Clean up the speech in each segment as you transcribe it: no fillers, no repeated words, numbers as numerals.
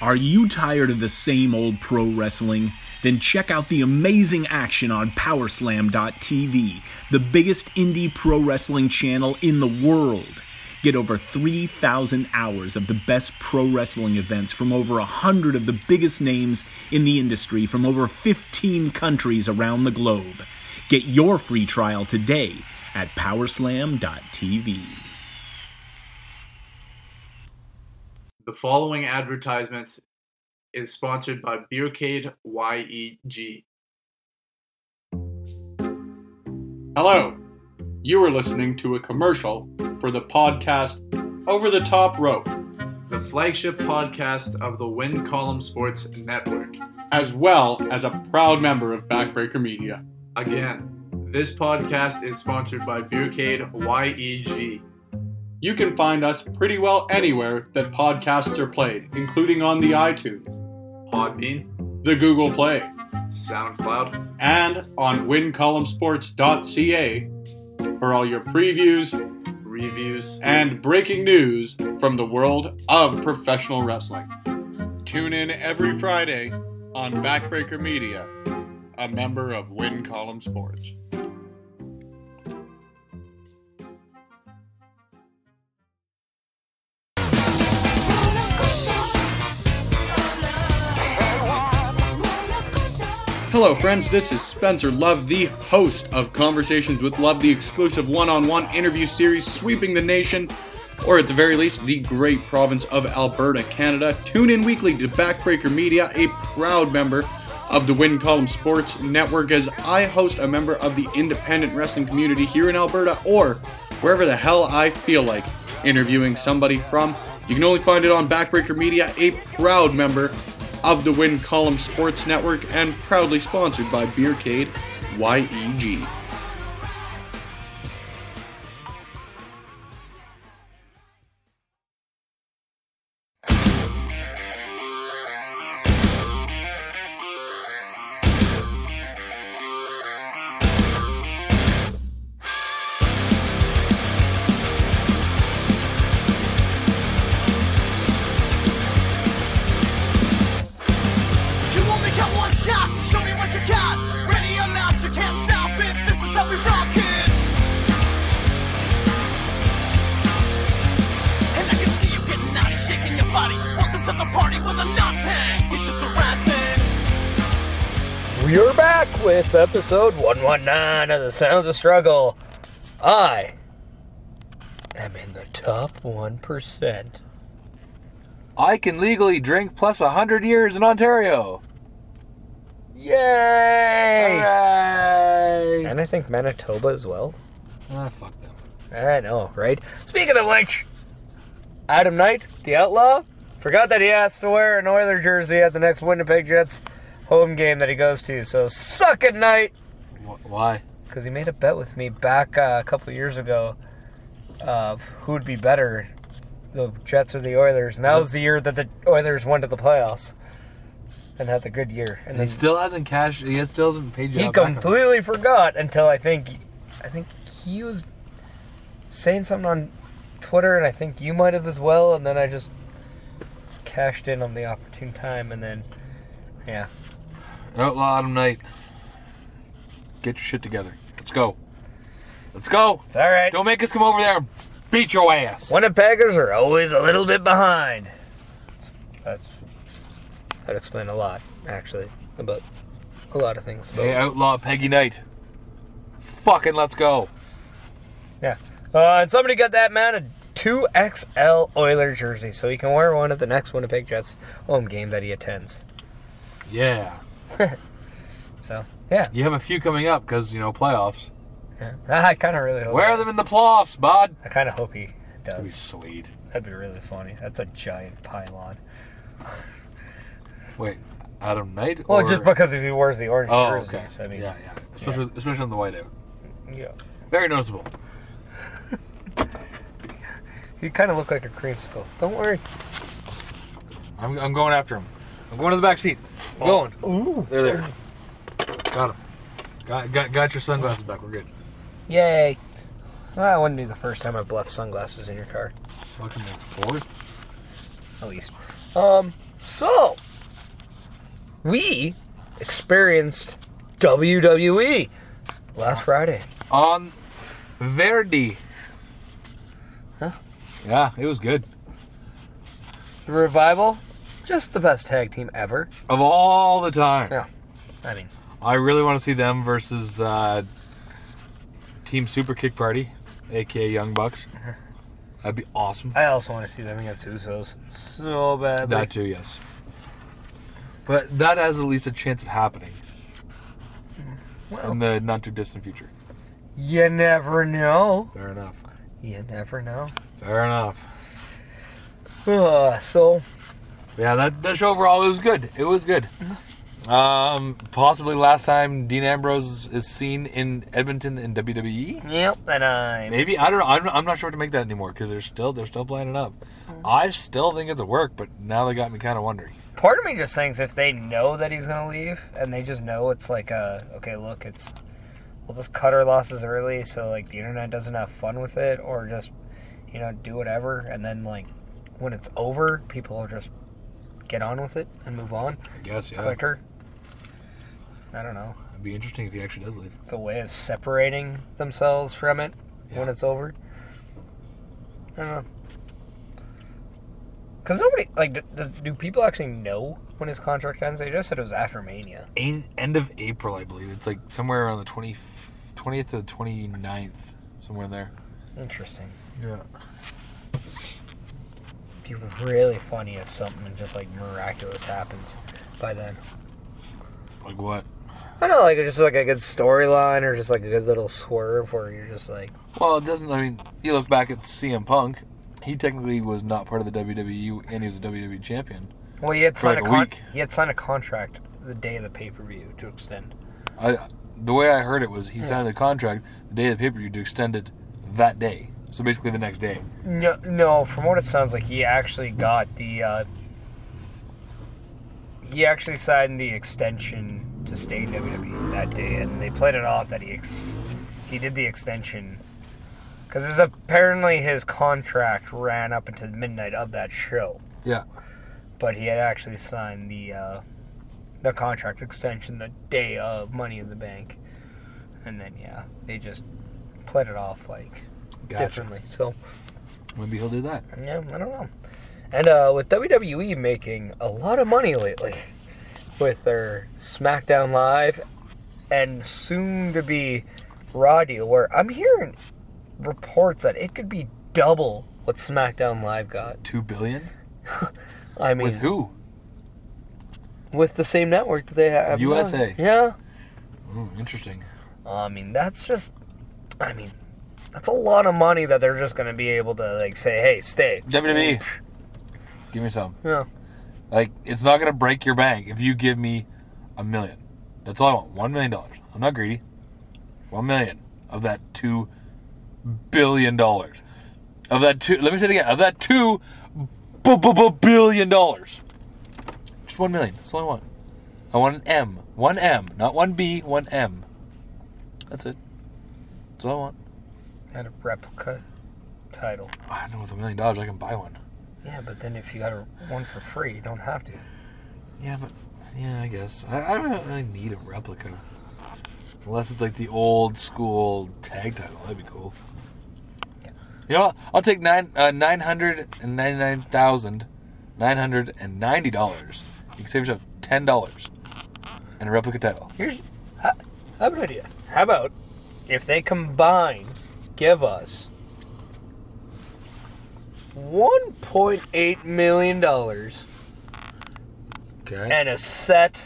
Are you tired of the same old pro wrestling? Then check out the amazing action on Powerslam.tv, the biggest indie pro wrestling channel in the world. Get over 3,000 hours of the best pro wrestling events from over 100 of the biggest names in the industry from over 15 countries around the globe. Get your free trial today at Powerslam.tv. The following advertisement is sponsored by Beercade YEG. Hello, you are listening to a commercial for the podcast Over the Top Rope, the flagship podcast of the Win Column Sports Network, as well as a proud member of Backbreaker Media. Again, this podcast is sponsored by Beercade YEG. You can find us pretty well anywhere that podcasts are played, including on the iTunes, Podbean, the Google Play, SoundCloud, and on wincolumnsports.ca for all your previews, reviews, and breaking news from the world of professional wrestling. Tune in every Friday on Backbreaker Media, a member of Win Column Sports. Hello friends, this is Spencer Love, the host of Conversations with Love, the exclusive one-on-one interview series sweeping the nation, or at the very least, the great province of Alberta, Canada. Tune in weekly to Backbreaker Media, a proud member of the Win Column Sports Network, as I host a member of the independent wrestling community here in Alberta, or wherever the hell I feel like interviewing somebody from. You can only find it on Backbreaker Media, a proud member of the Win Column Sports Network, and proudly sponsored by Beercade YEG. We're back with episode 119 of The Sounds of Struggle. I am in the top 1%. I can legally drink plus 100 years in Ontario. Yay! Hooray! And I think Manitoba as well. Ah, fuck them. I know, right? Speaking of which, Adam Knight, the Outlaw, forgot that he has to wear an Oilers jersey at the next Winnipeg Jets home game that he goes to, so suck it, Knight! Why? Because he made a bet with me back a couple of years ago of who would be better, the Jets or the Oilers, and that was the year that the Oilers went to the playoffs and had the good year. And he still hasn't cashed. He still hasn't paid you. He completely forgot until I think he was saying something on Twitter, and I think you might have as well, and then I just cashed in on the opportune time, and then, yeah. Outlaw Adam Knight, get your shit together. Let's go. Let's go. It's all right. Don't make us come over there and beat your ass. Winnipeggers are always a little bit behind. That'd explain a lot, actually, about a lot of things. Hey, Outlaw Peggy Knight. Fucking let's go. Yeah. And somebody got that man a 2XL Oilers jersey, so he can wear one at the next Winnipeg Jets home game that he attends. Yeah. So, yeah. You have a few coming up because, playoffs. Yeah. I kind of really hope. Wear them in the playoffs, bud. I kind of hope he does. That'd be sweet. That'd be really funny. That's a giant pylon. Wait, Adam Knight? Well, just because if he wears the orange jerseys. Okay. I mean, yeah. Especially on the whiteout. Yeah. Very noticeable. You kind of look like a creamsicle. Don't worry. I'm going after him. I'm going to the back seat. I'm going. Ooh. They're there. Got him. Got your sunglasses back. We're good. Yay. Well, that wouldn't be the first time I've left sunglasses in your car. Fucking fourth? At least. So, we experienced WWE last Friday. On Verdi. Huh? Yeah, it was good. The Revival, just the best tag team ever. Of all the time. Yeah. I mean, I really want to see them versus Team Super Kick Party, a.k.a. Young Bucks. That'd be awesome. I also want to see them against Usos so badly. That too, yes. But that has at least a chance of happening Well, in the not-too-distant future. you never know. Fair enough. You never know. Fair enough. So, Yeah, that show overall, it was good. It was good. Possibly last time Dean Ambrose is seen in Edmonton in WWE. yep, and I Maybe, I don't know. I'm not sure what to make that anymore because they're still playing it up. I still think it's a work, but now they got me kind of wondering. Part of me just thinks if they know that he's gonna leave, and they just know it's like, okay, look, we'll just cut our losses early, so like the internet doesn't have fun with it, or just do whatever, and then like when it's over, people will just get on with it and move on I guess, yeah. quicker. I don't know. It'd be interesting if he actually does leave. It's a way of separating themselves from it when Yeah. it's over. I don't know. Because nobody, like, do people actually know when his contract ends? They just said it was after Mania. End of April, I believe. It's like somewhere around the 20th to the 29th, somewhere there. Interesting. Yeah. It'd be really funny if something just, like, miraculous happens by then. Like what? I don't know, like, just like a good storyline or just like a good little swerve where you're just like, Well, it doesn't. I mean, you look back at CM Punk. He technically was not part of the WWE, and he was a WWE champion. well, he had For signed like a week. He had signed a contract the day of the pay-per-view to extend. The way I heard it was he signed the contract the day of the pay-per-view to extend it that day. So basically the next day. No, from what it sounds like, he actually got the. He actually signed the extension to stay in WWE that day, and they played it off that he did the extension because apparently his contract ran up until midnight of that show, Yeah. but he had actually signed the contract extension the day of Money in the Bank, and then they just played it off like differently. So. Maybe he'll do that. Yeah, I don't know. And with WWE making a lot of money lately with their SmackDown Live and soon to be Raw deal, where I'm hearing reports that it could be double what SmackDown Live got. $2 billion? I mean, With who? with the same network that they have. USA. Yeah. Interesting. I mean, that's a lot of money that they're just going to be able to like say, hey, stay. WWE. Give me some. Yeah. Like, it's not going to break your bank if you give me $1 million. That's all I want. $1 million. I'm not greedy. $1 million of that $2 billion. Of that let me say it again. Of that $2 billion. Just $1 million. That's all I want. I want an M. One M. Not one B, one M. That's it. That's all I want. And a replica title. I know with $1 million I can buy one. Yeah, but then if you got one for free, you don't have to. Yeah, I guess. I don't really need a replica. Unless it's like the old school tag title. That'd be cool. Yeah. You know what? I'll take $999,990. You can save yourself $10 and a replica title. I have an idea. How about if they combine, give us $1.8 million Okay. and a set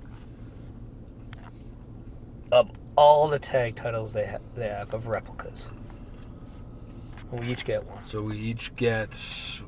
of all the tag titles they have of replicas. And we each get one. So we each get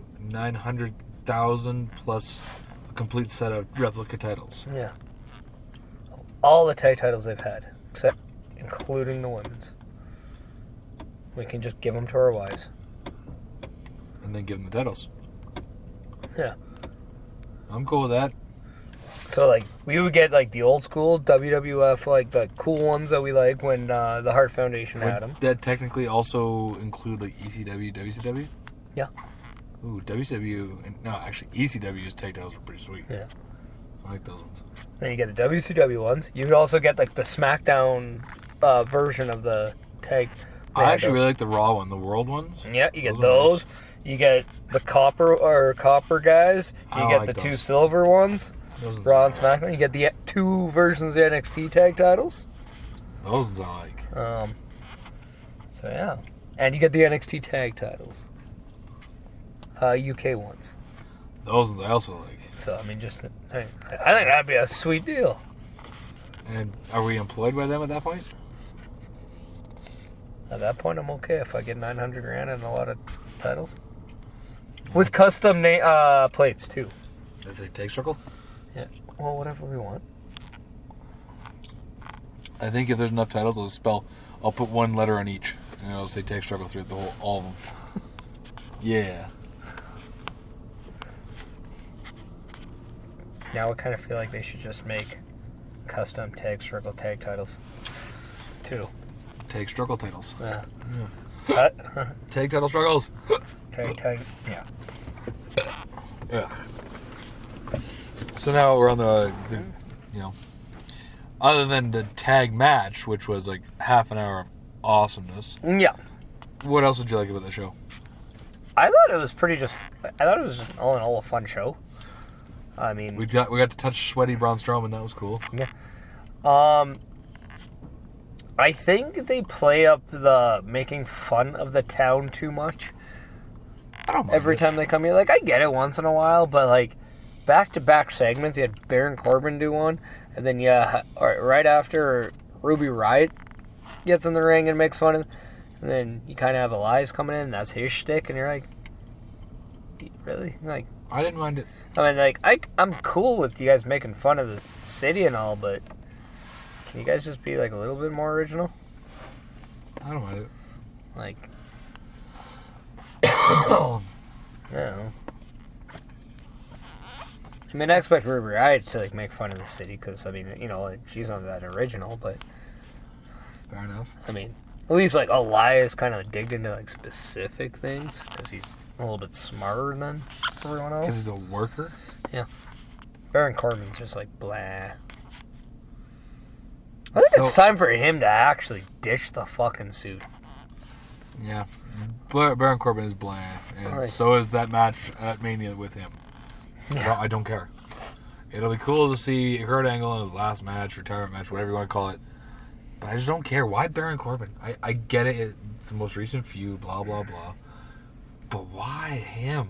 900,000 plus a complete set of replica titles. Yeah. All the tag titles they've had, including the women's. We can just give them to our wives. And then give them the titles. Yeah. I'm cool with that. So, like, we would get, like, the old school WWF, like, the cool ones that we like when the Hart Foundation had them. Would that technically also include, like, ECW, WCW? Yeah. Ooh, WCW. No, actually, ECW's tag titles were pretty sweet. Yeah. I like those ones. Then you get the WCW ones. You would also get like the SmackDown version of the tag. I actually really like the Raw one, the World ones. Yeah, you get Those are those. nice. You get the copper guys. I You don't get like the two those. silver ones. Those ones Raw I and like. SmackDown. You get the two versions of the NXT tag titles. Those ones I like. So yeah, and you get the NXT tag titles. UK ones. Those ones I also like. So I mean, just I think that'd be a sweet deal. And are we employed by them at that point? At that point, I'm okay if I get 900 grand and a lot of titles. With custom plates too. Does it take circle? Yeah. Well, whatever we want. I think if there's enough titles, I'll put one letter on each, and it'll say take struggle through all of them. Yeah. Now I kind of feel like they should just make custom circle tag titles. Too. Take struggle titles. Yeah. Yeah. Tag title struggles. Tag. Yeah. Yeah. So now we're on the other than the tag match, which was like half an hour of awesomeness. Yeah. What else did you like about the show? I thought it was just all in all a fun show. I mean, We got to touch sweaty Braun Strowman. That was cool. I think they play up the making fun of the town too much. I don't mind Every it. time they come here, like I get it once in a while, but like back-to-back segments, you had Baron Corbin do one, and then right after Ruby Riott gets in the ring and makes fun of, and then you kind of have Elias coming in, and that's his shtick, and you're like, really? Like, I didn't mind it. I mean, like I'm cool with you guys making fun of the city and all, but can you guys just be like a little bit more original? I don't mind it. Like, I don't know. I mean, I expect Ruby Riott to like make fun of the city because I mean, you know, like, she's not that original, but Fair enough. I mean, at least like Elias kind of digged into like specific things because he's a little bit smarter than everyone Because else. he's a worker. Baron Corbin's just like blah. I think So- it's time for him to actually ditch the fucking suit. Yeah. Baron Corbin is bland, and Alright. so is that match at Mania with him. Yeah. I don't care. It'll be cool to see Kurt Angle in his last match, retirement match, whatever you want to call it. But I just don't care. Why Baron Corbin? I get it. It's the most recent feud, blah, blah, blah. But why him?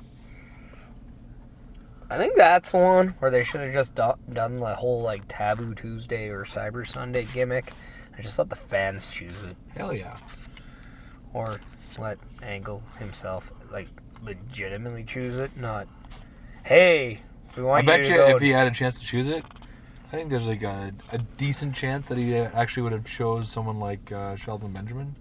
I think that's one where they should have just done the whole like Taboo Tuesday or Cyber Sunday gimmick and just let the fans choose it. Hell yeah. Or let Angle himself like legitimately choose it, not, hey, we I want bet you you to go. if he had a chance to choose it, I think there's like a decent chance that he actually would have chose someone like Shelton Benjamin.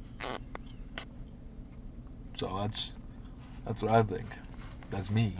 So that's what I think. That's me.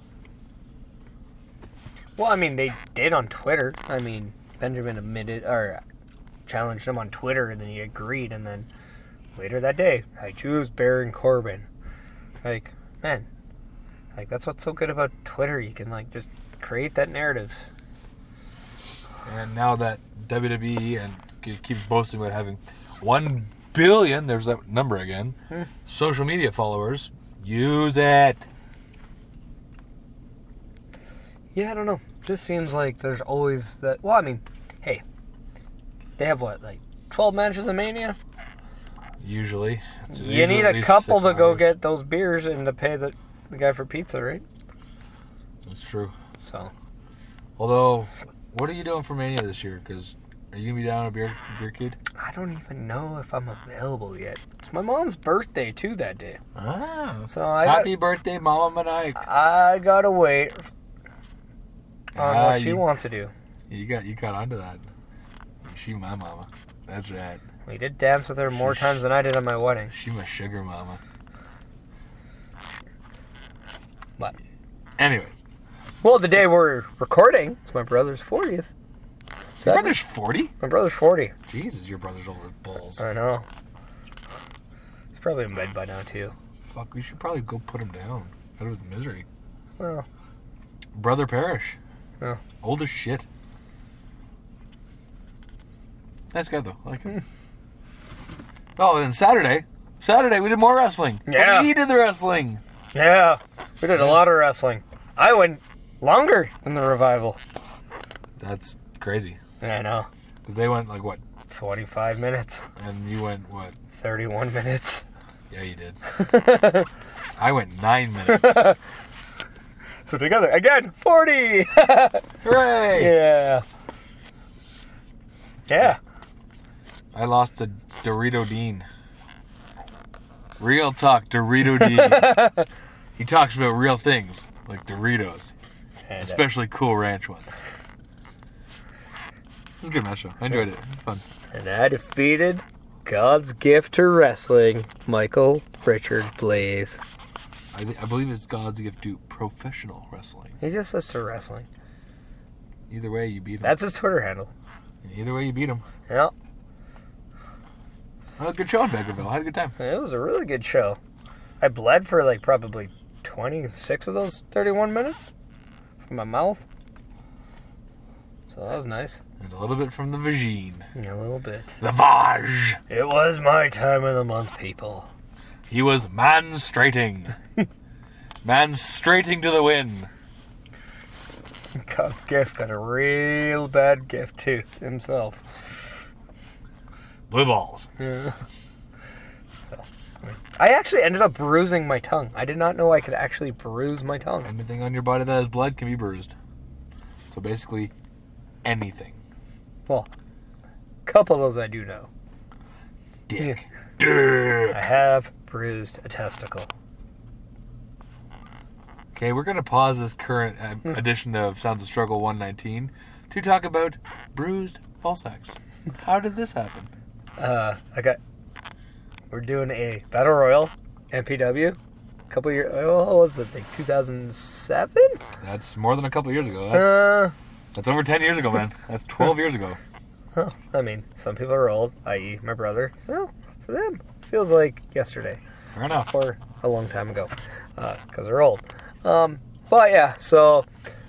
Well, I mean, they did on Twitter. I mean, Benjamin admitted or challenged him on Twitter, and then he agreed. And then later that day, I choose Baron Corbin. Like, man, like that's what's so good about Twitter. You can like just create that narrative. And now that WWE and keeps boasting about having 1 billion, there's that number again, social media followers, use it. Yeah, I don't know. Just seems like there's always that. Well, I mean, hey, they have what, like 12 matches in Mania? Usually. You need a couple to go get those beers and to pay the guy for pizza, right? That's true. So, Although, what are you doing for Mania this year? Because are you going to be down at Beer Kid? I don't even know if I'm available yet. It's my mom's birthday, too, that day. Ah. So I Happy birthday, Mama Maniac. I gotta wait on Ah, what she wants to do. You got onto that. She my mama. That's right. We did dance with her more times than I did on my wedding. She my sugar mama. What? Anyways. Well, the day we're recording, it's my brother's 40th. Your brother's 40? My brother's 40. Jesus, your brother's old as balls. I know. He's probably in bed by now, too. Fuck, we should probably go put him down out of his misery. Well, Brother Parrish. Yeah. Old as shit. Nice guy, though. I like him. Oh, and then Saturday we did more wrestling. Yeah. He did the wrestling. yeah, we did a lot of wrestling. I went longer than the Revival. That's crazy. Yeah, I know. Because they went, like, what? 25 minutes. And you went, what? 31 minutes. Yeah, you did. I went 9 minutes. So together, again, 40! Hooray! Yeah. Yeah. I lost to Dorito Dean. Real talk, Dorito Dean. He talks about real things, like Doritos. And, Especially Cool Ranch ones. It was a good match, though. I enjoyed it. It was fun. and I defeated God's gift to wrestling, Michael Richard Blaze. I believe it's God's gift to professional wrestling. He just says to wrestling. Either way, you beat him. That's his Twitter handle. Either way, you beat him. Yeah. Well, a good show in Bakerville. I had a good time. It was a really good show. I bled for like probably 26 of those 31 minutes from my mouth. So that was nice. And a little bit from the vagine. Yeah, a little bit. The Vaj. It was my time of the month, people. He was man-straighting. Man-straighting to the win. God's gift got a real bad gift too himself. Blue balls. Yeah. So, I actually ended up bruising my tongue. I did not know I could actually bruise my tongue. Anything on your body that has blood can be bruised. So basically, anything. Well, a couple of those I do know. Dick. I have bruised a testicle. Okay, we're going to pause this current edition of Sounds of Struggle 119 to talk about bruised ball sacks. How did this happen? We're doing a battle royal, MPW, a couple years. Oh, what was it? Like 2007? That's more than a couple years ago. That's over 10 years ago, man. That's 12 years ago. Well, I mean, some people are old, i.e., my brother. So for them, it feels like yesterday. Fair enough. Or a long time ago, because they're old. But yeah, so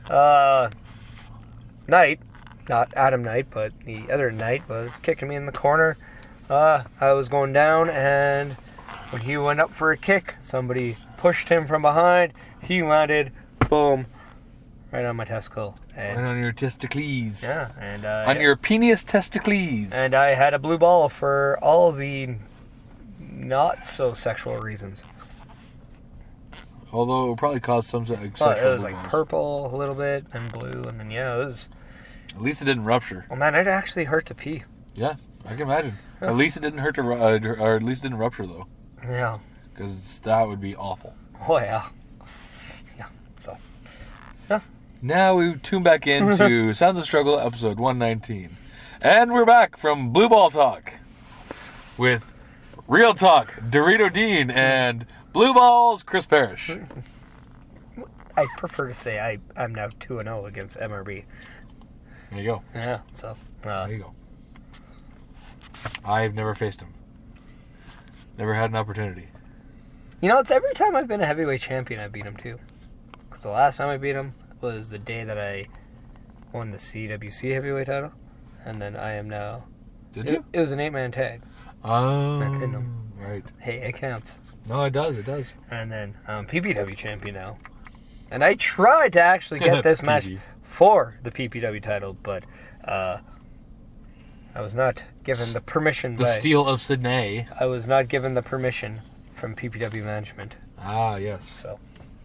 Knight, not Adam Knight, but the other Knight was kicking me in the corner. I was going down, and when he went up for a kick, somebody pushed him from behind. He landed, boom, right on my testicle. And Right on your testicles. yeah, and On your penis testicles. and I had a blue ball for all the not so sexual reasons. Although it would probably cause some sexual Well, it was like balls. purple a little bit, and blue, and then yeah, it was. At least it didn't rupture. Oh man, it actually hurt to pee. Yeah, I can imagine. At least it didn't hurt to, or at least it didn't rupture though, Yeah. because that would be awful. Oh yeah. Yeah. So. Now we tune back into Sounds of Struggle, episode 119, and we're back from Blue Ball Talk with Real Talk, Dorito Dean, and Blue Balls, Chris Parrish. I prefer to say I'm now 2-0 against MRB. There you go. Yeah. So. There you go. I've never faced him. Never had an opportunity. You know, it's every time I've been a heavyweight champion, I beat him too. Because the last time I beat him was the day that I won the CWC heavyweight title, and then I am now. Did you? It was an 8-man tag. Oh, I pinned him. right. Hey, it counts. No, it does. It does. And then I'm PPW champion now. And I tried to actually get this match PG. for the PPW title, but I was not given the permission. The Steel of Sydney. I was not given the permission from PPW management. Ah, yes. So,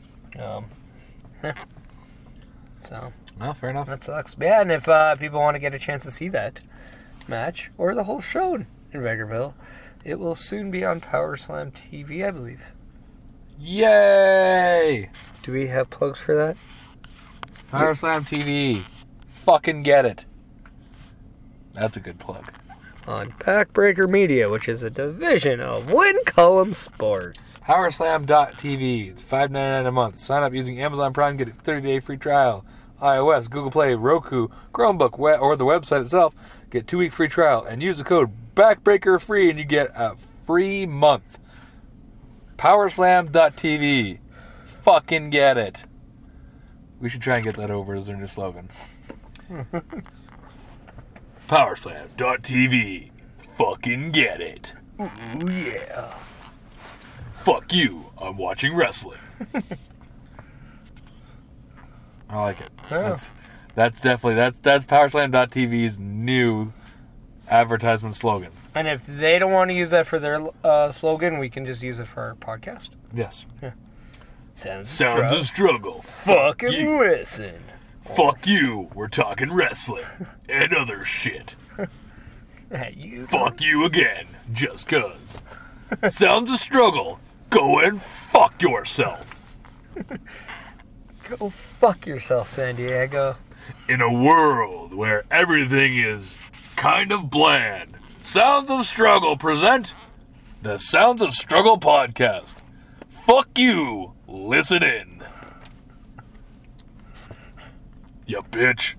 so Well, fair enough. that sucks. But yeah, and if people want to get a chance to see that match or the whole show in Vegreville, it will soon be on Power Slam TV, I believe. Yay! Do we have plugs for that? Power Slam TV. Fucking get it. That's a good plug. On Packbreaker Media, which is a division of Win Column Sports. PowerSlam.tv. It's $5.99 a month. Sign up using Amazon Prime. Get a 30-day free trial. iOS, Google Play, Roku, Chromebook, or the website itself. Get 2-week free trial and use the code BACKBREAKERFREE and you get a free month. Powerslam.tv. Fucking get it. We should try and get that over as their new slogan. Powerslam.tv. Fucking get it. Ooh, yeah. Fuck you. I'm watching wrestling. I like it. Yeah. That's definitely that's Powerslam.tv's new advertisement slogan. And if they don't want to use that for their slogan, we can just use it for our podcast. Yes. Sounds of struggle. Fucking you. listen. Fuck you. We're talking wrestling and other shit. You. Fuck you again, just cuz. Sounds of struggle. Go and fuck yourself. Go fuck yourself, San Diego. In a world where everything is kind of bland, Sounds of Struggle present the Sounds of Struggle podcast. Fuck you. Listen in. You bitch.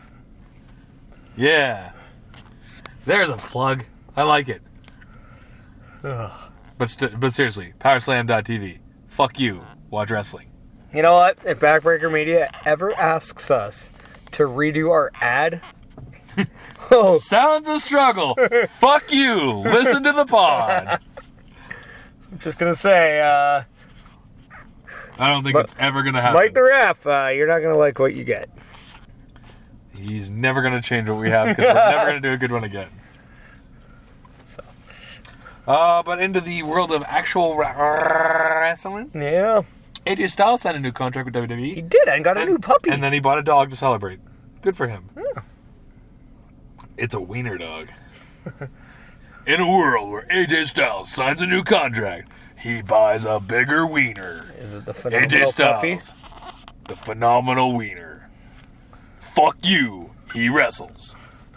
Yeah. There's a plug. I like it. Ugh. But seriously, Powerslam.tv. Fuck you. Watch wrestling. You know what? If Backbreaker Media ever asks us to redo our ad, oh, Sounds of Struggle. Fuck you. Listen to the pod. I'm just gonna say, I don't think it's ever going to happen. Mike the Ref, you're not gonna like what you get. He's never going to change what we have because we're never going to do a good one again. But into the world of actual wrestling, Yeah, AJ Styles signed a new contract with WWE. he did, and got a new puppy. And then he bought a dog to celebrate. Good for him. Yeah. It's a wiener dog. In a world where AJ Styles signs a new contract, he buys a bigger wiener. Is it the AJ phenomenal puppy? Styles, the phenomenal wiener. Fuck you, he wrestles.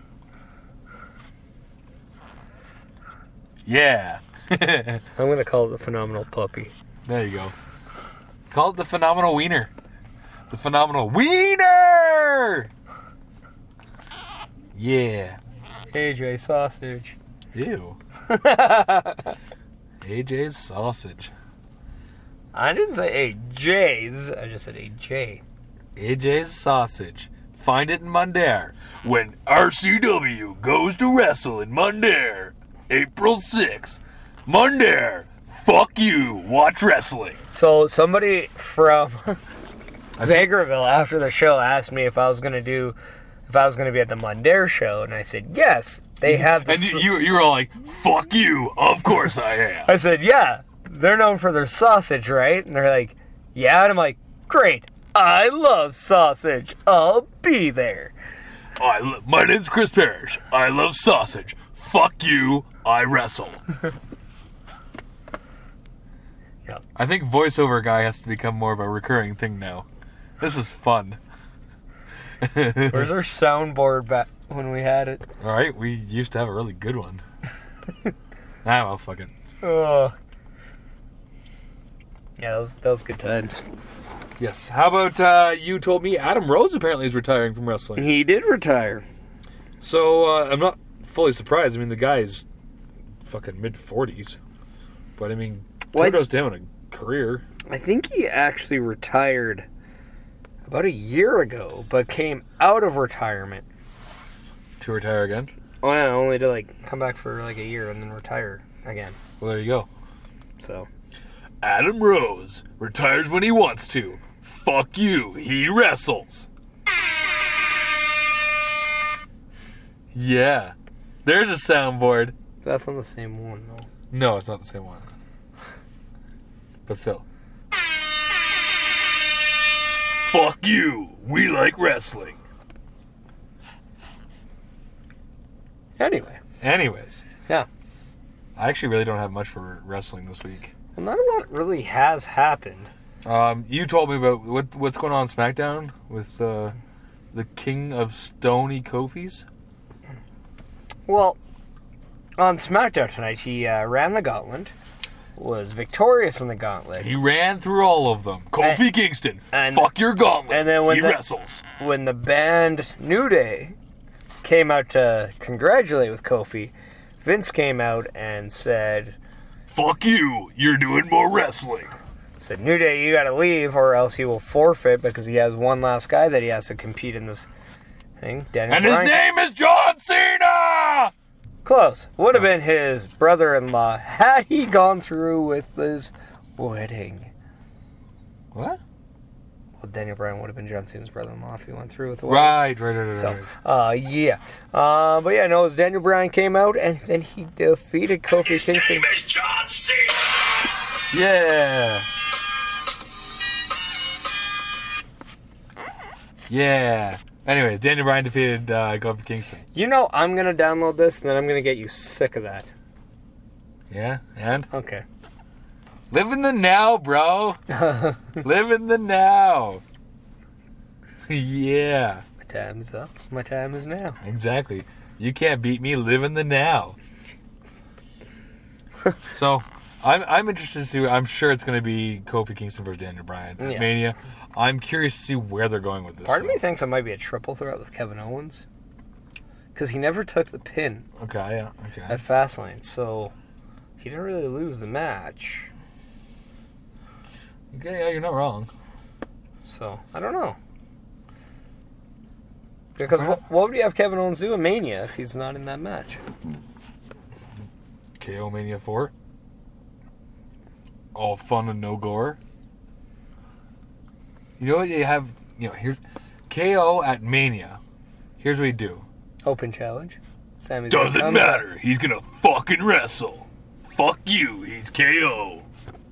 Yeah. I'm gonna call it the phenomenal puppy. There you go. Call it the phenomenal wiener. The phenomenal wiener! Yeah. AJ Sausage. Ew. AJ's sausage. I didn't say AJ's, I just said AJ. AJ's sausage. Find it in Mundare. When RCW goes to wrestle in Mundare, April 6th. Mundare. Fuck you. Watch wrestling. So somebody from Vegreville after the show asked me if I was gonna be at the Mundare show, and I said yes. They have this. And you were all like, fuck you. Of course I am. I said, yeah, they're known for their sausage, right? And they're like, yeah. And I'm like, great. I love sausage. I'll be there. My name's Chris Parrish. I love sausage. Fuck you. I wrestle. Yep. I think voiceover guy has to become more of a recurring thing now. This is fun. Where's our soundboard back when we had it? Alright, we used to have a really good one. Well, fuck it. Yeah, that was good times. Yes. How about you told me Adam Rose apparently is retiring from wrestling? He did retire. So, I'm not fully surprised. I mean, the guy is fucking mid-40s. But, I mean, kudos to him in a career. I think he actually retired about a year ago, but came out of retirement. To retire again? Oh, yeah, only to, come back for, a year and then retire again. Well, there you go. So. Adam Rose retires when he wants to. Fuck you, he wrestles. Yeah. There's a soundboard. That's not the same one, though. No, it's not the same one. But still. Fuck you, we like wrestling. Anyways. Yeah. I actually really don't have much for wrestling this week. Well, not a lot really has happened. You told me about what's going on in SmackDown with the King of Stony Kofi's. Well, on SmackDown tonight, he ran the gauntlet, was victorious in the gauntlet. He ran through all of them. Kofi Kingston, fuck your gauntlet. And then when he wrestles. When the band New Day came out to congratulate with Kofi, Vince came out and said, Fuck you. You're doing more wrestling. Said, New Day, you gotta leave, or else he will forfeit because he has one last guy that he has to compete in this thing. Daniel And Bryan. his name is John Cena! Close. Would have been his brother-in-law had he gone through with his wedding. What? Well, Daniel Bryan would have been John Cena's brother-in-law if he went through with the wedding. Right. So, yeah. But yeah, no, as Daniel Bryan came out and then he defeated Kofi Kingston. His name is John Cena! Yeah. Yeah. Anyways, Daniel Bryan defeated Kofi Kingston. You know, I'm going to download this and then I'm going to get you sick of that. Yeah, and? Okay. Live in the now, bro. Live in the now. Yeah. My time is up. My time is now. Exactly. You can't beat me. Live in the now. So, I'm interested to see. I'm sure it's going to be Kofi Kingston versus Daniel Bryan at Yeah. Mania. I'm curious to see where they're going with this. Part of me thinks it might be a triple threat with Kevin Owens. Because he never took the pin Okay, yeah, okay. at Fastlane, so he didn't really lose the match. Okay, yeah, you're not wrong. So, I don't know. Because what would you have Kevin Owens do in Mania if he's not in that match? KO Mania 4. All fun and no gore. You know what you have? You know, here's KO at Mania. Here's what you do. Open challenge. Sami Zayn Doesn't comes matter. He's gonna fucking wrestle. Fuck you. He's KO.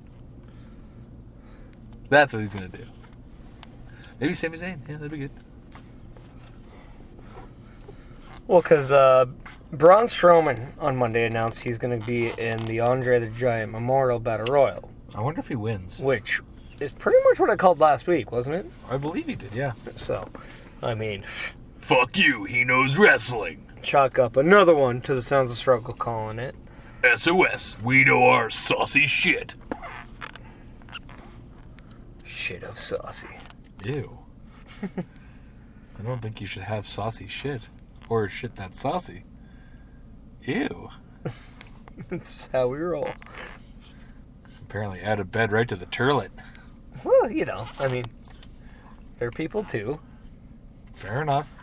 That's what he's gonna do. Maybe Sami Zayn. Yeah, that'd be good. Well, because Braun Strowman on Monday announced he's going to be in the Andre the Giant Memorial Battle Royal, I wonder if he wins. which is pretty much what I called last week, wasn't it? I believe he did, yeah. So, I mean, Fuck you. He knows wrestling. chalk up another one to the Sounds of Struggle calling it. SOS. We know our saucy shit. Shit of saucy. Ew. I don't think you should have saucy shit. Or shit that's saucy. Ew. That's just how we roll. Apparently out of bed right to the turlet. Well, you know, I mean, they're people too. Fair enough.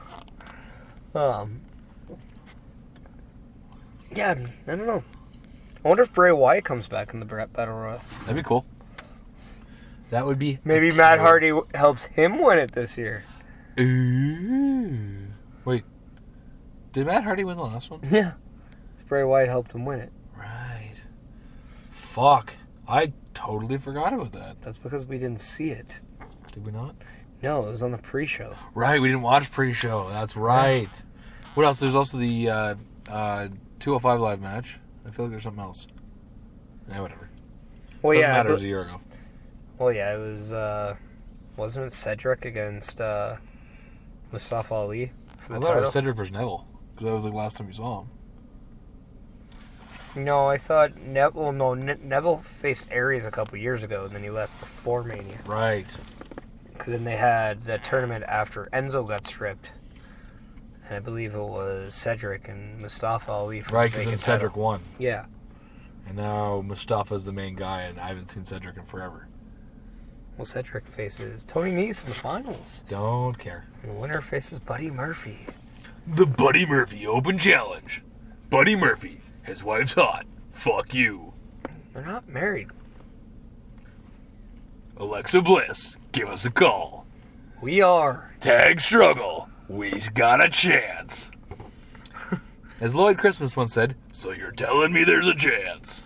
Yeah, I don't know. I wonder if Bray Wyatt comes back in the Battle Royal. That'd be cool. That would be... Maybe Matt Hardy helps him win it this year. Ooh. Wait. Did Matt Hardy win the last one? Yeah. Bray Wyatt helped him win it. Right. Fuck. I totally forgot about that. That's because we didn't see it. Did we not? No, it was on the pre-show. Right, we didn't watch pre-show. That's right. What else? There's also the 205 Live match. I feel like there's something else. Yeah, whatever. Well, Doesn't yeah. matter. It was a year ago. Well, yeah, it was, wasn't it Cedric against Mustafa Ali for I the thought it title? was Cedric versus Neville. Because that was the last time you saw him. No, I thought Neville faced Aries a couple years ago, and then he left before Mania. Right. Because then they had the tournament after Enzo got stripped. And I believe it was Cedric and Mustafa Ali for Right, the because then vacant Cedric title. won. Yeah. And now Mustafa's the main guy, and I haven't seen Cedric in forever. Well, Cedric faces Tony Nese in the finals. Don't care. And the winner faces Buddy Murphy. The Buddy Murphy Open Challenge. Buddy Murphy. His wife's hot. Fuck you. They're not married. Alexa Bliss. Give us a call. We are. Tag struggle. We got a chance. As Lloyd Christmas once said, so you're telling me there's a chance.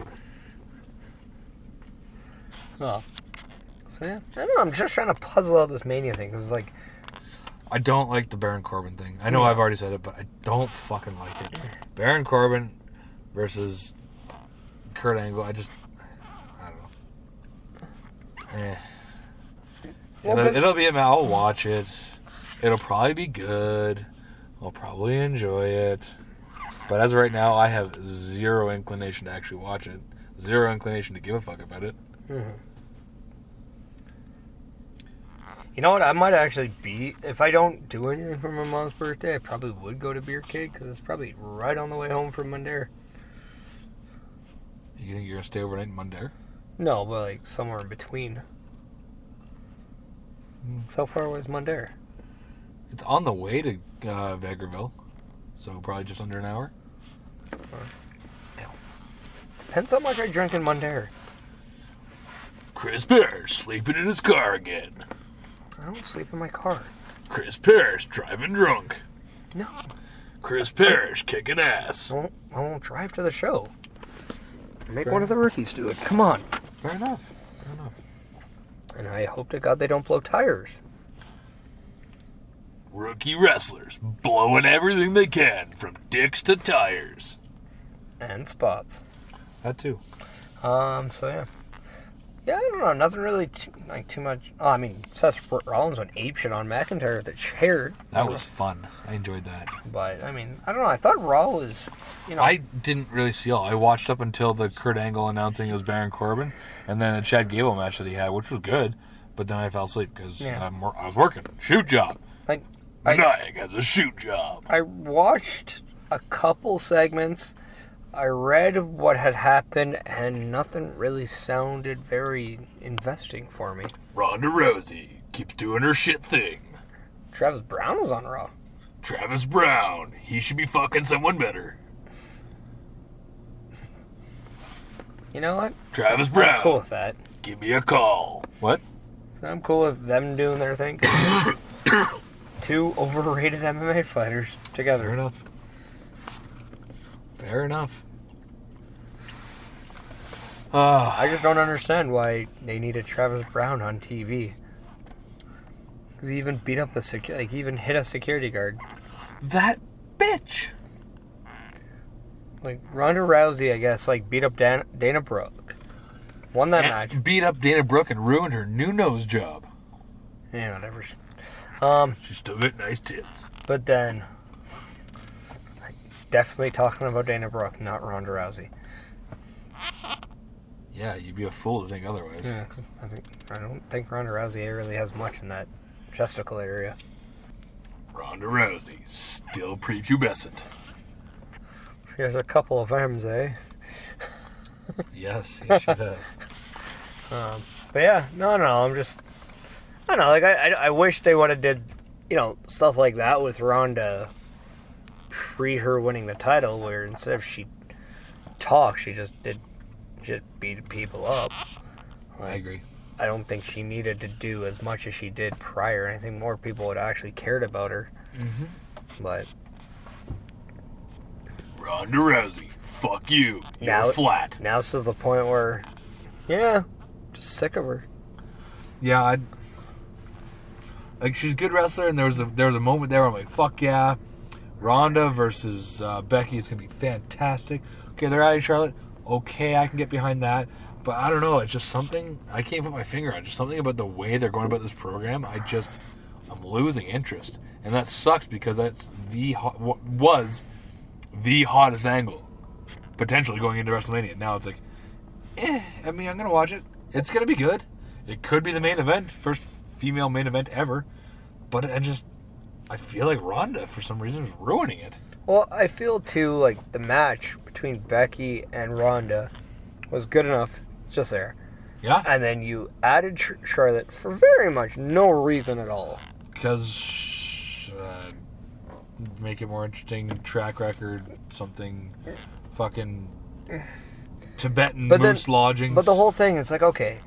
Oh. So yeah, I don't know, I'm just trying to puzzle out this Mania thing, because it's like, I don't like the Baron Corbin thing. I know I've already said it, but I don't fucking like it. Baron Corbin versus Kurt Angle, I don't know. Well, It'll be a match. I'll watch it. It'll probably be good. I'll probably enjoy it. But as of right now, I have zero inclination to actually watch it. Zero inclination to give a fuck about it. mm-hmm. You know what, I might actually be, if I don't do anything for my mom's birthday, I probably would go to Beer Cake, because it's probably right on the way home from Mundare. You You think you're going to stay overnight in Mundare? No, but like somewhere in between. So far away is Mundare. It's on the way to Vegreville, so probably just under an hour. Depends how much I drink in Mundare. Chris Parrish sleeping in his car again. I don't sleep in my car. Chris Parrish driving drunk. No. Chris Parrish kicking ass. I won't drive to the show. Make one of the rookies do it. Come on. Fair enough. And I hope to God they don't blow tires. Rookie wrestlers blowing everything they can from dicks to tires. And spots. That too. So yeah. Yeah, I don't know. Nothing really too much. Oh, I mean, Seth Rollins went apeshit on McIntyre with the chair. That was fun. I enjoyed that. But, I mean, I don't know. I thought Raw was, I didn't really see all. I watched up until the Kurt Angle announcing it was Baron Corbin, and then the Chad Gable match that he had, which was good. But then I fell asleep because I was working. Shoot job. Nyack has a shoot job. I watched a couple segments. I read what had happened, and nothing really sounded very investing for me. Ronda Rousey keeps doing her shit thing. Travis Brown was on Raw. Travis Brown, he should be fucking someone better. You know what? Travis Brown. I'm cool with that. Give me a call. What? I'm cool with them doing their thing. Two overrated MMA fighters together. Fair enough. Fair enough. I just don't understand why they needed Travis Brown on TV. Because he even beat up he even hit a security guard. That bitch. Like, Ronda Rousey, I guess, beat up Dana Brooke. Won that match. Beat up Dana Brooke and ruined her new nose job. Yeah, whatever. She still got nice tits. But then, definitely talking about Dana Brooke, not Ronda Rousey. Yeah, you'd be a fool to think otherwise. Yeah, I don't think Ronda Rousey really has much in that chesticle area. Ronda Rousey, still prepubescent. She has a couple of M's, eh? Yes, she does. But yeah, no, I'm just... I don't know, I wish they would have did, stuff like that with Ronda pre her winning the title, where instead of she talked, she just beat people up. I agree. I don't think she needed to do as much as she did prior. I think more people would have actually cared about her. Mm-hmm. But Ronda Rousey, fuck you. You're flat. Now it's to the point where, yeah, just sick of her. Yeah, she's a good wrestler, and there was a moment there where I'm like, fuck yeah, Ronda versus Becky is gonna be fantastic. Okay, they're adding Charlotte. Okay, I can get behind that. But I don't know, it's just something I can't put my finger on. Just something about the way they're going about this program. I'm losing interest, and that sucks because that's was the hottest angle potentially going into WrestleMania. Now it's like, I mean, I'm gonna watch it. It's gonna be good. It could be the main event, first female main event ever. But I feel like Ronda for some reason is ruining it. Well, I feel too like the match between Becky and Ronda was good enough, just there. Yeah. And then you added Charlotte for very much no reason at all. Because make it more interesting, track record, something, fucking Tibetan moose lodgings. But the whole thing is like, okay,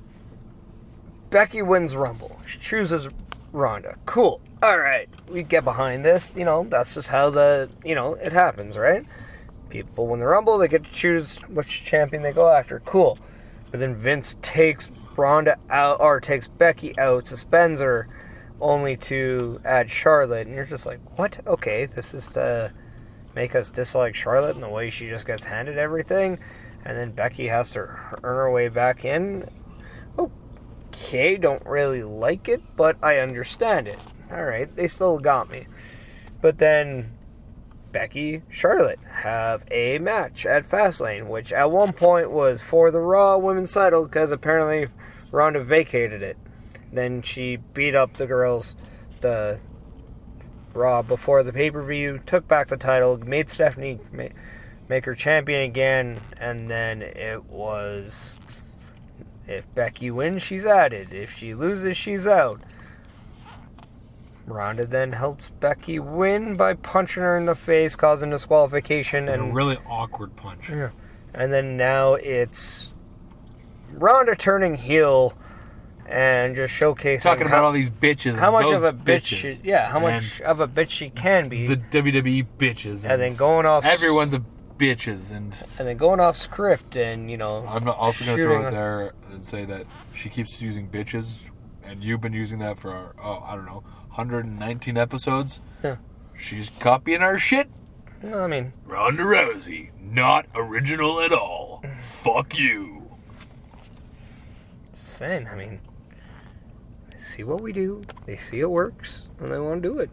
Becky wins Rumble. She chooses Ronda. Cool. All right, we get behind this. That's just how it happens, right? People win the Rumble, they get to choose which champion they go after. Cool. But then Vince takes Ronda out, or takes Becky out, suspends her, only to add Charlotte. And you're just like, what? Okay, this is to make us dislike Charlotte in the way she just gets handed everything. And then Becky has to earn her way back in. Okay, don't really like it, but I understand it. Alright, they still got me. But then Becky, Charlotte have a match at Fastlane, which at one point was for the Raw Women's title because apparently Ronda vacated it. Then she beat up the girls, the Raw before the pay-per-view, took back the title, made Stephanie make her champion again, and then it was, if Becky wins, she's added. If she loses, she's out. Ronda then helps Becky win by punching her in the face, causing disqualification. And And a really awkward punch. yeah. And then now it's Ronda turning heel and just showcasing Talking about all these bitches. how much those of a bitch she, how much And of a bitch she can be. the WWE bitches. And then going off Everyone's a bitches. And going off script, and I'm not also going to throw shooting it on- there and say that she keeps using bitches, and you've been using that for, I don't know, 119 episodes. Yeah. She's copying our shit. Well, I mean, Ronda Rousey, not original at all. Fuck you. just saying. I mean, they see what we do, they see it works, and they want to do it.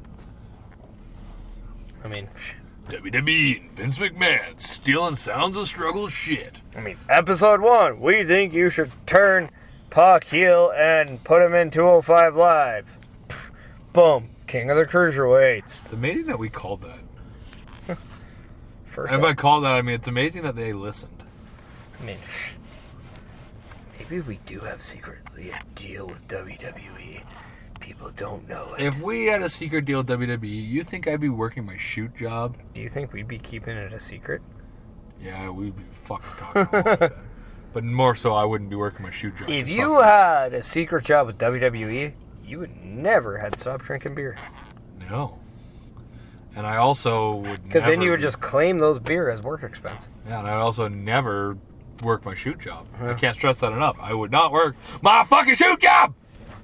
I mean, WWE and Vince McMahon stealing Sounds of Struggle shit. episode 1, we think you should turn Pac heel and put him in 205 Live. Pfft, boom, King of the Cruiserweights. It's amazing that we called that. First And by called that, I mean it's amazing that they listened. I mean, maybe we do have secretly a deal with WWE. People don't know it. If we had a secret deal with WWE, you think I'd be working my shoot job? Do you think we'd be keeping it a secret? Yeah, we'd be fucking talking all like that. But more so, I wouldn't be working my shoot job. If Fuck you that. had a secret job with WWE, you would never had stopped drinking beer. No. And I also would Because then you never would be- just claim those beer as work expense. Yeah, and I also never work my shoot job. I can't stress that enough. I would not work my fucking shoot job!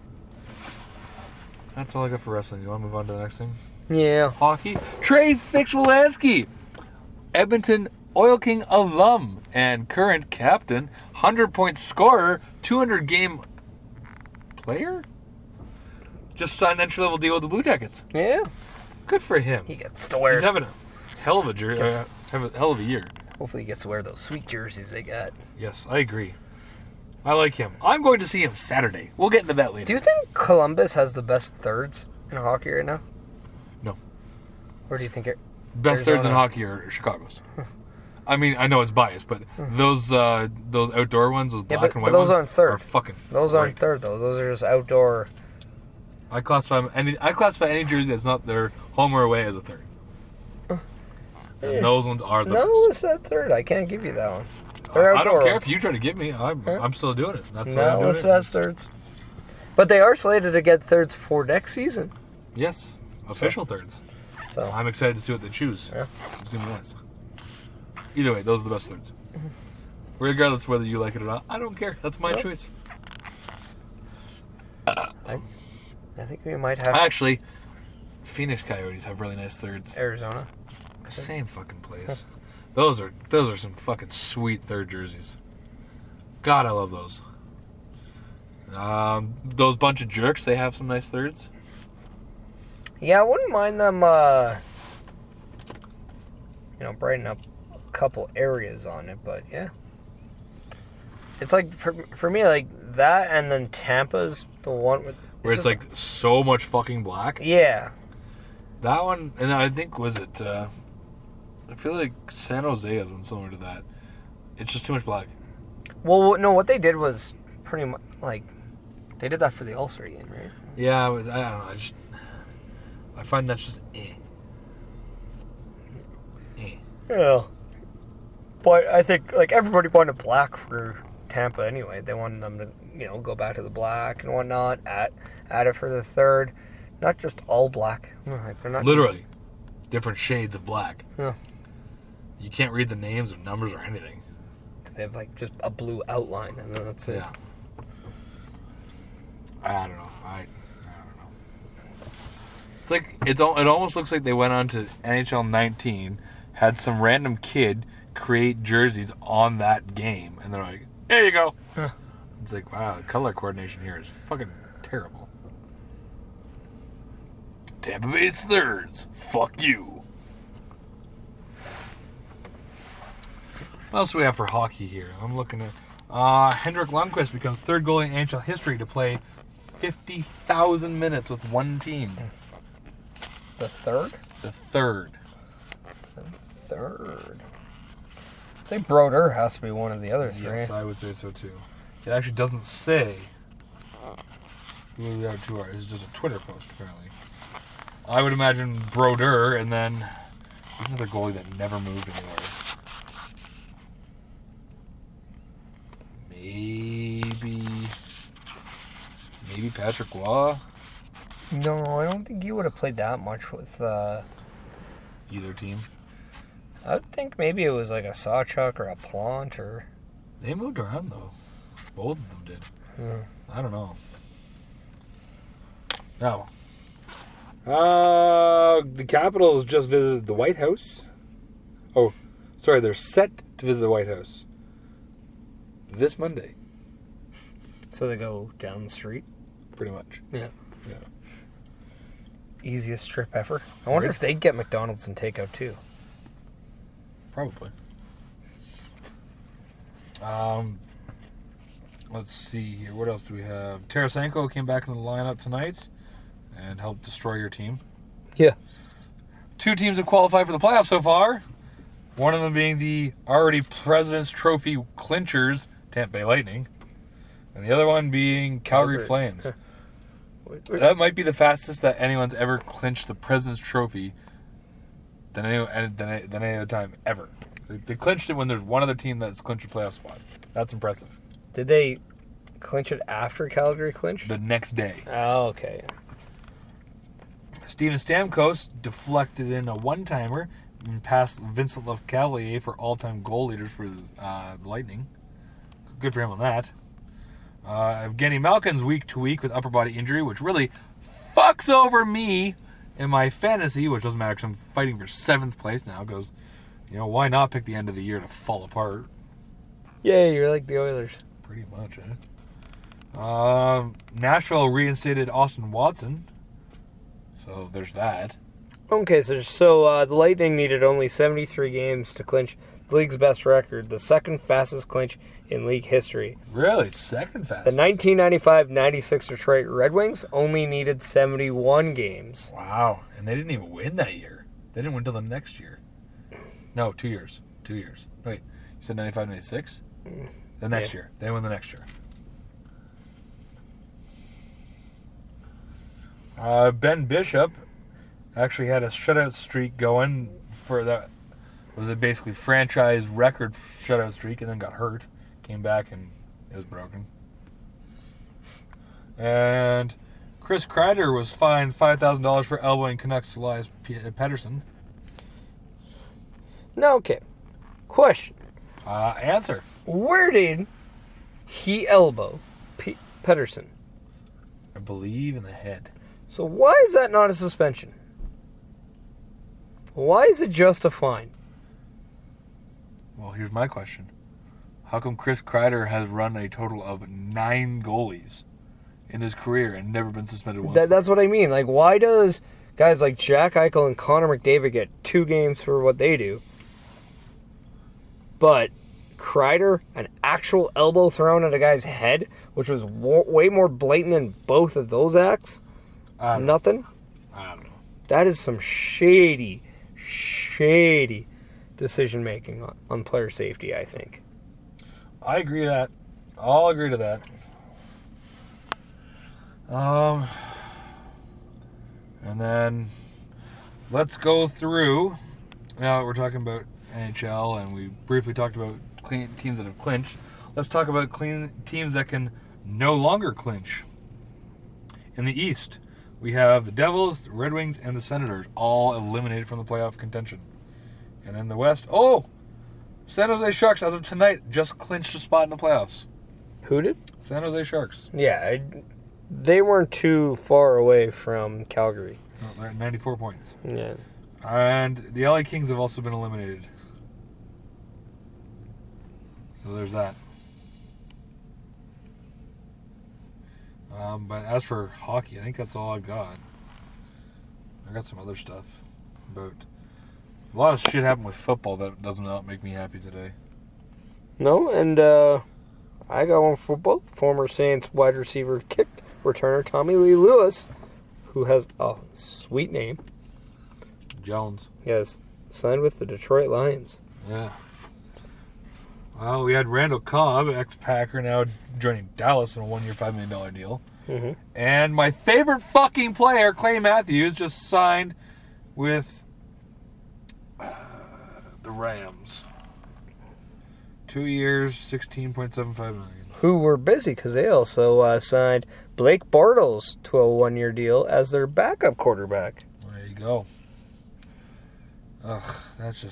That's all I got for wrestling. You want to move on to the next thing? Yeah. Hockey. Trey Fix-Wolansky, Edmonton Oil King alum and current captain, 100-point scorer, 200-game player? Just signed an entry-level deal with the Blue Jackets. Yeah. Good for him. He gets to wear. He's having a hell of a hell of a year. Hopefully, he gets to wear those sweet jerseys they got. Yes, I agree. I like him. I'm going to see him Saturday. We'll get into that later. Do you think Columbus has the best thirds in hockey right now? No. Or do you think it? Best thirds in Arizona. hockey are Chicago's. I mean, I know it's biased, but those outdoor ones, those black but and white those ones, aren't third. are fucking Those aren't great. third though. Those are just outdoor. I classify any jersey that's not their home or away as a third. And those ones are the No, best. it's that third. I can't give you that one. They're I don't outdoor care ones. if you try to give me. I'm still doing it. That's why No, I'm doing it's it. as thirds. But they are slated to get thirds for next season. Yes, official thirds. So I'm excited to see what they choose. Yeah. It's gonna be nice. Either way, those are the best thirds. Regardless of whether you like it or not, I don't care. That's my Yep. choice. I think we might have Actually, Phoenix Coyotes have really nice thirds. Arizona. Same fucking place. Those are some fucking sweet third jerseys. God, I love those. Those bunch of jerks, they have some nice thirds. Yeah, I wouldn't mind them. Brighten up a couple areas on it, but yeah. It's like for me, like that, and then Tampa's the one with Where it's just like so much fucking black. yeah. That one, and I think, was it, I feel like San Jose has one similar to that. It's just too much black. Well, no, what they did was pretty much like they did that for the All-Star game, right? Yeah, I don't know, I find that's just eh. Yeah. But I think like everybody wanted black for Tampa anyway. They wanted them to go back to the black and whatnot. Add it for the third, not just all black. Like, they're not Literally, different shades of black. Yeah. You can't read the names or numbers or anything. They have like just a blue outline, and then that's it. Yeah. I don't know. I don't know. It's like it almost looks like they went on to NHL 19, had some random kid create jerseys on that game, and they're like, "There you go." Huh. It's like, wow, the color coordination here is fucking terrible. Tampa Bay's thirds. Fuck you. What else do we have for hockey here? I'm looking at Henrik Lundqvist becomes third goalie in NHL history to play 50,000 minutes with one team. The third. The third. The third. say Brodeur has to be one of the other three. Yes, I would say so too. It actually doesn't say who the other two are. It's just a Twitter post, apparently. I would imagine Brodeur, and then another goalie that never moved anywhere. Maybe Patrick Waugh? No, I don't think he would have played that much with... Either team. I would think maybe it was like a Sawchuk or a Plant or... They moved around, though. Both of them did. Yeah. I don't know. Now, the Capitals just visited the White House. Oh, sorry, they're set to visit the White House this Monday. So they go down the street? Pretty much. Yeah. Yeah. Easiest trip ever. I wonder if they get McDonald's and takeout too. Probably. Let's see here. What else do we have? Tarasenko came back in the lineup tonight and helped destroy your team. Yeah. 2 teams have qualified for the playoffs so far. One of them being the already President's Trophy clinchers, Tampa Bay Lightning. And the other one being Calgary Flames. That might be the fastest that anyone's ever clinched the President's Trophy than any other time ever. They clinched it when there's one other team that's clinched a playoff spot. That's impressive. Did they clinch it after Calgary clinched? The next day. Oh, okay. Steven Stamkos deflected in a one-timer and passed Vincent Lecavalier for all-time goal leaders for the Lightning. Good for him on that. Evgeny Malkin's week-to-week with upper body injury, which really fucks over me in my fantasy, which doesn't matter because I'm fighting for 7th place now. Goes, why not pick the end of the year to fall apart? Yeah, you're like the Oilers. Pretty much, eh? Nashville reinstated Austin Watson. So there's that. Okay, so the Lightning needed only 73 games to clinch the league's best record, the second fastest clinch in league history. Really? Second fastest? The 1995-96 Detroit Red Wings only needed 71 games. Wow. And they didn't even win that year. They didn't win until the next year. No, 2 years. 2 years. Wait, you said 95-96? The next year. They win the next year. Ben Bishop actually had a shutout streak going for that. Was it basically franchise record shutout streak, and then got hurt. Came back and it was broken. And Chris Kreider was fined $5,000 for elbowing Canucks Elias Pettersson. Now, okay. Question. Answer. Where did he elbow Pettersson? I believe in the head. So why is that not a suspension? Why is it just a fine? Well, here's my question. How come Chris Kreider has run a total of 9 goalies in his career and never been suspended once? That's what I mean. Like, why does guys like Jack Eichel and Connor McDavid get 2 games for what they do? But Kreider, an actual elbow thrown at a guy's head, which was way more blatant than both of those acts? Nothing? I don't know. That is some shady decision-making on player safety, I think. I agree to that. I'll agree to that. And then let's go through. Now that we're talking about NHL and we briefly talked about teams that have clinched, let's talk about teams that can no longer clinch. In the East, we have the Devils, the Red Wings, and the Senators all eliminated from the playoff contention. And in the West, San Jose Sharks, as of tonight, just clinched a spot in the playoffs. Who did? San Jose Sharks. Yeah, they weren't too far away from Calgary. No, they're at 94 points. Yeah. And the LA Kings have also been eliminated. So there's that. But as for hockey, I think that's all I've got. I got some other stuff about... A lot of shit happened with football that does not make me happy today. No, and I got one for football. Former Saints wide receiver kick returner Tommy Lee Lewis, who has a sweet name. Jones. Yes, signed with the Detroit Lions. Yeah. Well, we had Randall Cobb, ex-Packer, now joining Dallas on a 1-year, $5 million deal. Mm-hmm. And my favorite fucking player, Clay Matthews, just signed with the Rams. 2 years, $16.75 million. Who were busy because they also signed Blake Bortles to a 1-year deal as their backup quarterback. There you go. Ugh,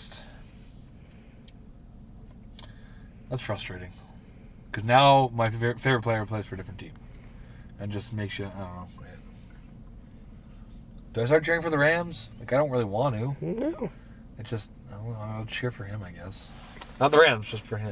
that's frustrating. Because now my favorite player plays for a different team. And just makes you, I don't know. Do I start cheering for the Rams? Like, I don't really want to. No. I'll cheer for him, I guess. Not the Rams, just for him.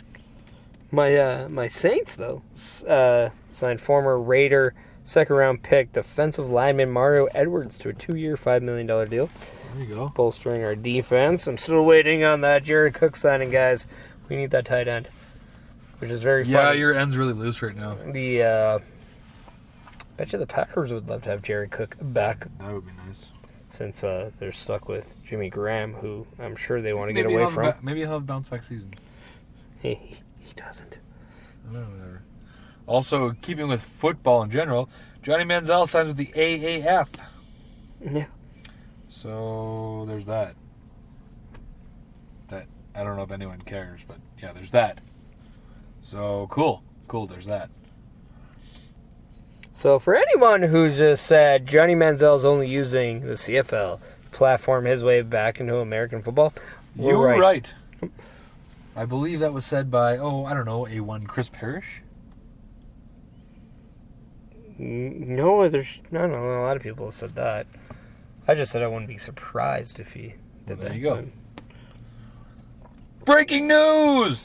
My Saints, though, signed former Raider second-round pick defensive lineman Mario Edwards to a 2-year, $5 million deal. There you go. Bolstering our defense. I'm still waiting on that Jared Cook signing, guys. We need that tight end, which is very funny. Yeah, your end's really loose right now. Bet you the Packers would love to have Jared Cook back. That would be nice. Since they're stuck with Jimmy Graham, who I'm sure they want to get away from. Maybe he'll have a bounce-back season. He doesn't. I don't know, whatever. Also, keeping with football in general, Johnny Manziel signs with the AAF. Yeah. So, there's that. I don't know if anyone cares, but yeah, there's that. So, cool. Cool, there's that. So, for anyone who just said Johnny Manziel's only using the CFL to platform his way back into American football, you were right. I believe that was said by, A1 Chris Parrish. No, there's a lot of people have said that. I just said I wouldn't be surprised if he did that. There you go. Breaking news!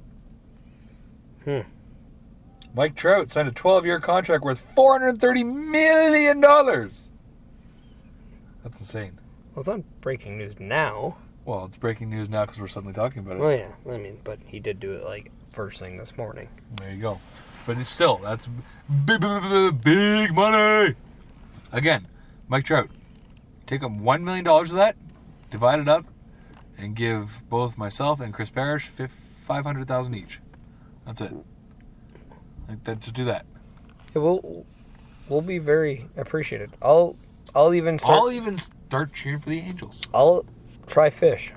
Mike Trout signed a 12-year contract worth $430 million. That's insane. Well, it's not breaking news now. Well, it's breaking news now because we're suddenly talking about it. Oh, yeah. But he did do it, first thing this morning. There you go. But it's still, that's big money. Again, Mike Trout, take $1 million of that, divide it up, and give both myself and Chris Parrish $500,000 each. That's it. Just do that. Yeah, we'll be very appreciative. I'll even start cheering for the Angels. I'll try fish.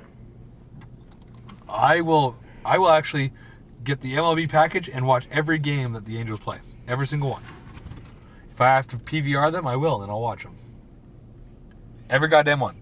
I will actually get the MLB package and watch every game that the Angels play. Every single one. If I have to PVR them, I will, and I'll watch them. Every goddamn one.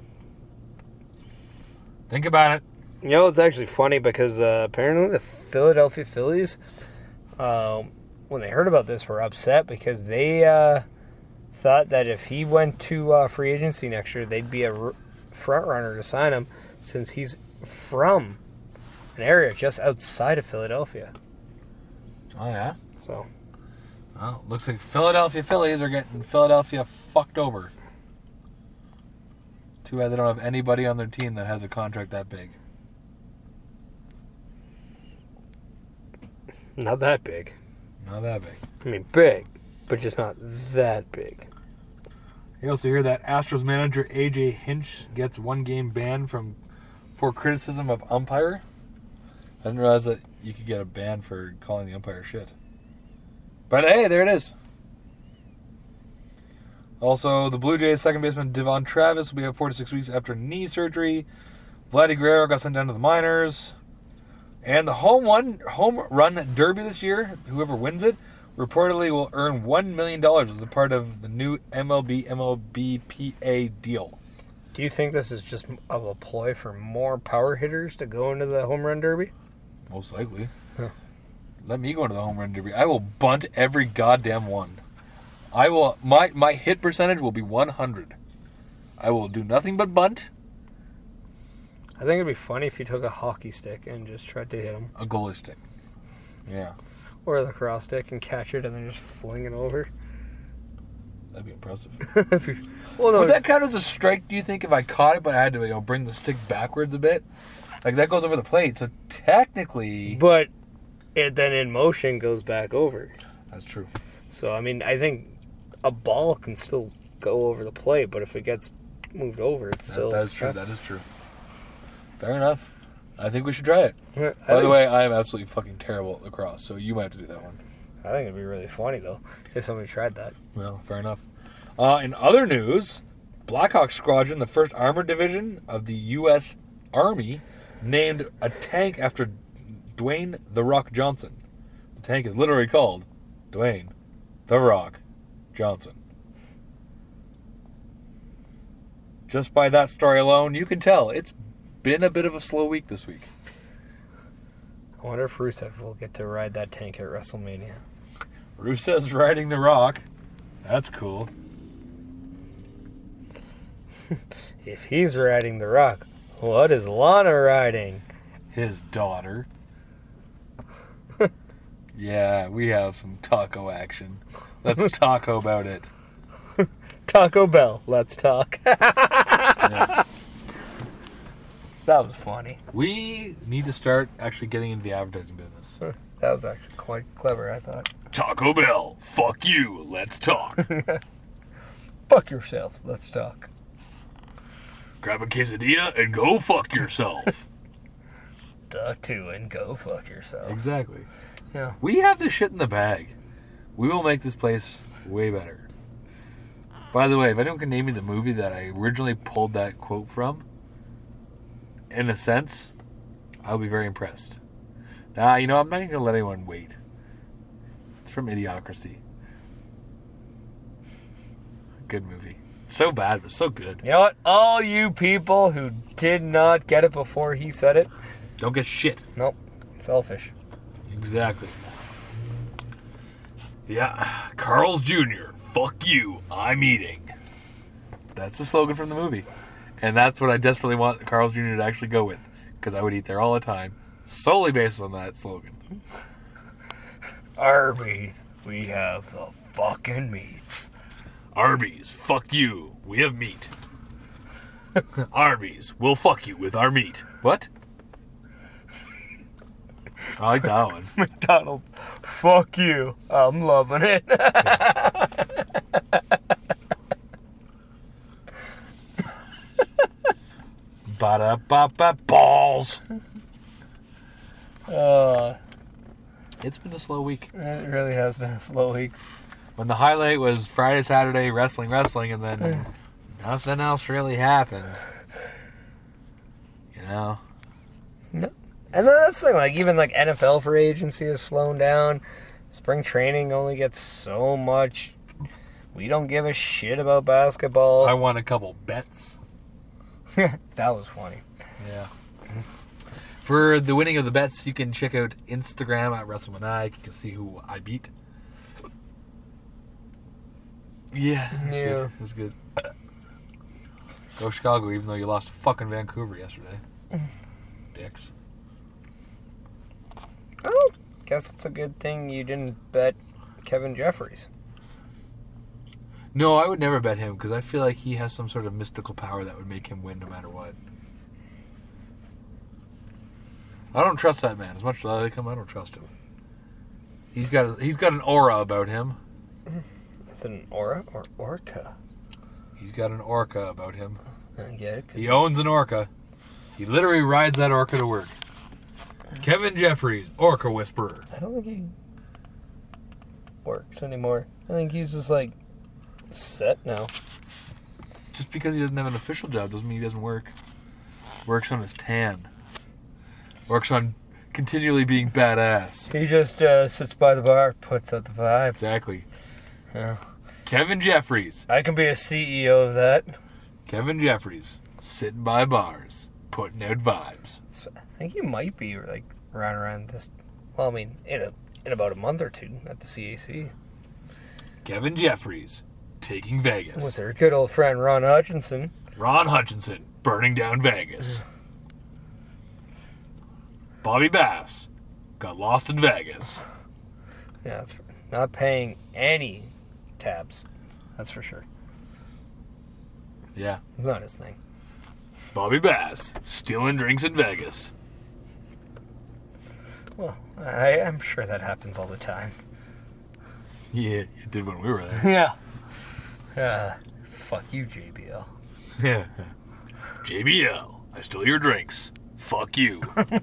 Think about it. You know, it's actually funny because apparently the Philadelphia Phillies, when they heard about this, were upset because they thought that if he went to free agency next year, they'd be a front runner to sign him since he's from an area just outside of Philadelphia. Oh, yeah? So. Well, looks like Philadelphia Phillies are getting Philadelphia fucked over. Too bad they don't have anybody on their team that has a contract that big. Not that big. Not that big. I mean, big, but just not that big. You also hear that Astros manager A.J. Hinch gets 1-game ban for criticism of umpire. I didn't realize that you could get a ban for calling the umpire shit. But hey, there it is. Also, the Blue Jays second baseman Devon Travis will be out 4 to 6 weeks after knee surgery. Vladdy Guerrero got sent down to the minors. And the home run derby this year, whoever wins it, reportedly will earn $1 million as a part of the new MLB-MLBPA deal. Do you think this is just a ploy for more power hitters to go into the home run derby? Most likely. Huh. Let me go into the home run derby. I will bunt every goddamn one. I will. My hit percentage will be 100. I will do nothing but bunt. I think it'd be funny if you took a hockey stick and just tried to hit him. A goalie stick. Yeah. Or a lacrosse stick and catch it and then just fling it over. That'd be impressive. Well, no. Would that count as a strike, do you think, if I caught it but I had to bring the stick backwards a bit? Like, that goes over the plate, so technically... But it then in motion goes back over. That's true. So, I mean, I think a ball can still go over the plate, but if it gets moved over, it's still... That is true. That is true. Fair enough. I think we should try it. By the way, I am absolutely fucking terrible at lacrosse, so you might have to do that one. I think it'd be really funny, though, if somebody tried that. Well, fair enough. In other news, Blackhawk Squadron, the 1st Armored Division of the U.S. Army, named a tank after Dwayne "The Rock" Johnson. The tank is literally called Dwayne "The Rock" Johnson. Just by that story alone, you can tell it's been a bit of a slow week this week. I wonder if Rusev will get to ride that tank at WrestleMania. Rusev's riding The Rock. That's cool. If he's riding the Rock, what is Lana riding? His daughter. Yeah, we have some taco action. Let's taco about it. Taco Bell, let's talk. Yeah. That was funny. We need to start actually getting into the advertising business. That was actually quite clever, I thought. Taco Bell, fuck you, let's talk. Fuck yourself, let's talk. Grab a quesadilla and go fuck yourself. Duck to and go fuck yourself. Exactly. Yeah. We have this shit in the bag. We will make this place way better. By the way, if anyone can name me the movie that I originally pulled that quote from, in a sense, I'll be very impressed. I'm not going to let anyone wait. It's from Idiocracy. Good movie. So bad, but so good. You know what? All you people who did not get it before he said it, Don't get shit. nope, selfish. Exactly. Yeah, Carl's Jr., fuck you, I'm eating. That's the slogan from the movie. And that's what I desperately want Carl's Jr. to actually go with. Because I would eat there all the time, solely based on that slogan. Arby's, we have the fucking meats. Arby's, fuck you, we have meat. Arby's, we'll fuck you with our meat. What? I like that one. McDonald's, fuck you, I'm loving it. Ba-da-ba-ba, balls. It's been a slow week. It really has been a slow week. When the highlight was Friday, Saturday, wrestling, and then nothing else really happened. You know? No. And then that's the thing, like, even like NFL free agency is slowing down. Spring training only gets so much. We don't give a shit about basketball. I won a couple bets. That was funny. Yeah. For the winning of the bets, you can check out Instagram at WrestleManiac. You can see who I beat. Yeah, that's good. It was good. Go Chicago, even though you lost to fucking Vancouver yesterday. Dicks. Oh, guess it's a good thing you didn't bet Kevin Jeffries. No, I would never bet him because I feel like he has some sort of mystical power that would make him win no matter what. I don't trust that man. As much as I like him, I don't trust him. He's got an aura about him. Is it an aura or orca? He's got an orca about him. I get it. He owns an orca. He literally rides that orca to work. Kevin Jeffries, Orca Whisperer. I don't think he works anymore. I think he's just like set now. Just because he doesn't have an official job doesn't mean he doesn't work. Works on his tan. Works on continually being badass. He just sits by the bar, puts out the vibe. Exactly. Yeah. Kevin Jeffries. I can be a CEO of that. Kevin Jeffries, sitting by bars, putting out vibes. I think he might be like around this. Well, I mean, in about a month or two at the CAC. Kevin Jeffries, taking Vegas. With our good old friend Ron Hutchinson. Ron Hutchinson, burning down Vegas. Bobby Bass, got lost in Vegas. Yeah, that's not paying any tabs. That's for sure. Yeah. It's not his thing. Bobby Bass, stealing drinks in Vegas. Well, I'm sure that happens all the time. Yeah, it did when we were there. Yeah. Fuck you, JBL. Yeah. JBL, I stole your drinks. Fuck you.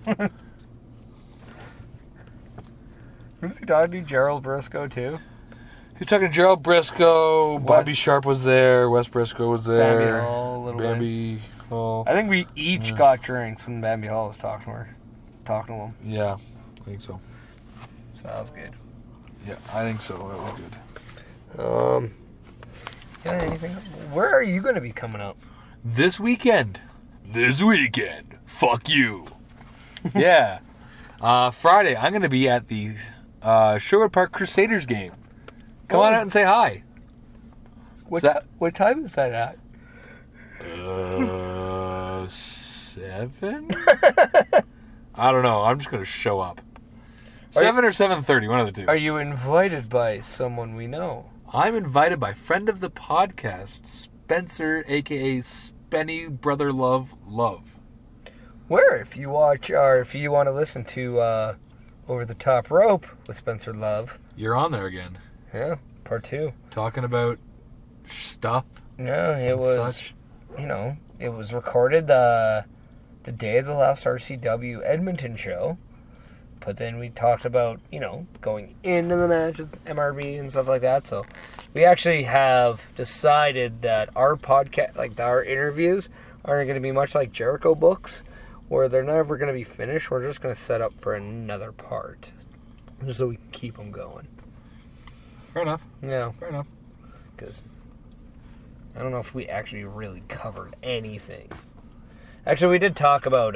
Who's he talking to? Gerald Briscoe, too? He's talking to Gerald Briscoe. Bobby Wes- Sharp was there. Wes Briscoe was there. Bambi Hall, a little bit. Bambi Hall. I think we each got drinks when Bambi Hall was talking to him. Yeah, I think so. So that was good. Yeah, I think so. That was good. Yeah, anything? Where are you going to be coming up? This weekend. Fuck you. Yeah. Friday, I'm going to be at the Sherwood Park Crusaders game. Come on out and say hi. What time is that at? 7? I don't know. I'm just going to show up. 7 or 7:30, one of the two. Are you invited by someone we know? I'm invited by friend of the podcast, Spencer, a.k.a. Spenny Brother Love. Where? If you watch, or if you want to listen to Over the Top Rope with Spencer Love. You're on there again. Yeah, part 2. Talking about stuff. No, it and was, such. it was recorded the day of the last RCW Edmonton show. But then we talked about, going into the match with MRB and stuff like that. So we actually have decided that our podcast, like our interviews, aren't going to be much like Jericho books, where they're never going to be finished. We're just going to set up for another part, just so we can keep them going. Fair enough. Yeah. Fair enough. Because I don't know if we actually really covered anything. Actually, we did talk about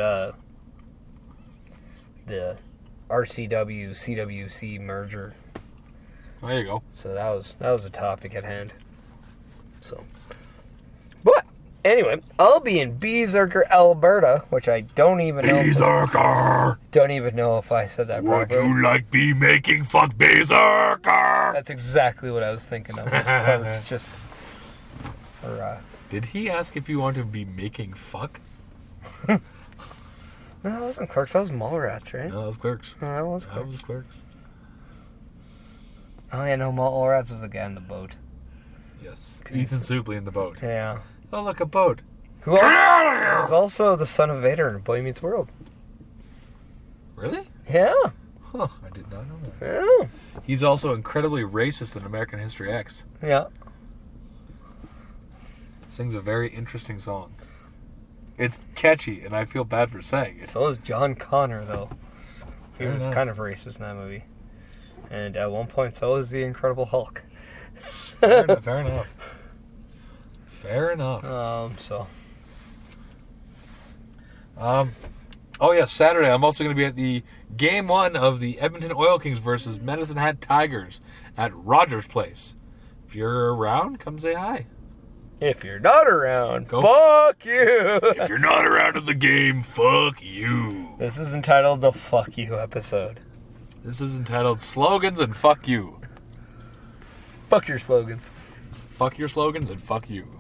the RCW CWC merger. There you go. So that was a topic at hand. So, but anyway, I'll be in Beezerker, Alberta, which I don't even know. Don't even know if I said that properly. like be making fuck Beezerker? That's exactly what I was thinking of. This clerk's just. Did he ask if you want to be making fuck? No, that wasn't Clerks. That was Mallrats, right? No, that was Clerks. No, that was That Clerks. was Clerks. Oh yeah, no, Mallrats is the guy in the boat. Yes. Ethan Suplee in the boat. Yeah. Oh, look, a boat. Who else? Was also the son of Vader in Boy Meets World. Really? Yeah. Huh, I did not know that. Yeah. He's also incredibly racist in American History X. Yeah. Sings a very interesting song. It's catchy, and I feel bad for saying it. So is John Connor, though. He Fair was enough. kind of racist in that movie. And at one point, so is the Incredible Hulk. Fair enough. Fair enough. Fair enough. Oh yeah, Saturday I'm also going to be at the Game 1 of the Edmonton Oil Kings versus Medicine Hat Tigers at Rogers Place. If you're around, come say hi. If you're not around, Go. fuck you! If you're not around at the game, fuck you. This is entitled the Fuck You episode. This is entitled Slogans and Fuck You. Fuck your slogans. Fuck your slogans and fuck you.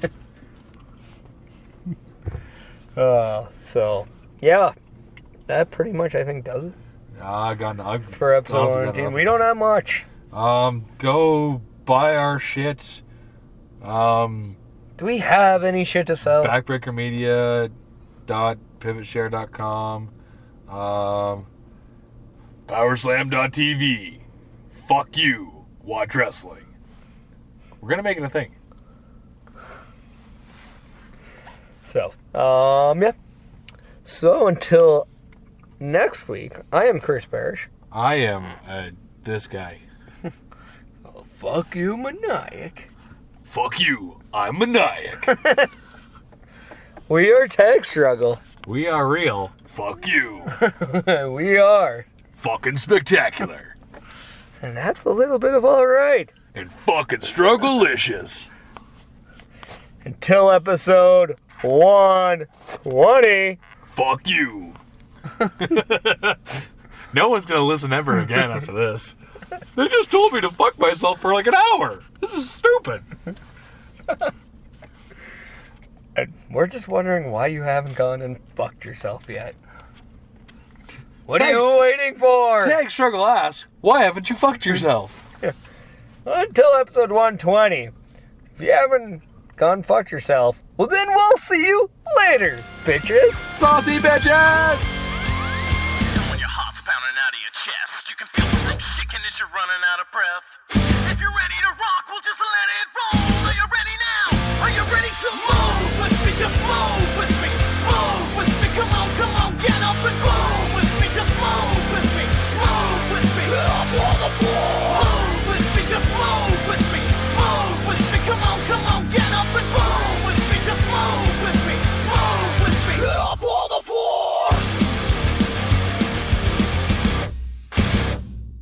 So, yeah. That pretty much, I think, does it I got no, for episode 1. We don't have much. Go buy our shit. Do we have any shit to sell? Backbreakermedia.pivotshare.com. Powerslam.tv. Fuck you. Watch wrestling. We're gonna make it a thing. So, yeah. So, until next week, I am Chris Parrish. I am this guy. Oh, fuck you, Maniac. Fuck you. I'm Maniac. We are Tag Struggle. We are real. Fuck you. We are. Fucking spectacular. And that's a little bit of alright. And fucking strugglelicious. Until episode 120. Fuck you. No one's gonna listen ever again after this. They just told me to fuck myself for like an hour. This is stupid. And we're just wondering why you haven't gone and fucked yourself yet. What are you waiting for? Tag Struggle asks, why haven't you fucked yourself? Until episode 120. If you haven't gone fuck yourself. Well, then we'll see you later, bitches. Saucy bitches! When your heart's pounding out of your chest, you can feel the thing shaking as you're running out of breath. If you're ready to rock, we'll just let it roll. Are you ready now? Are you ready to move?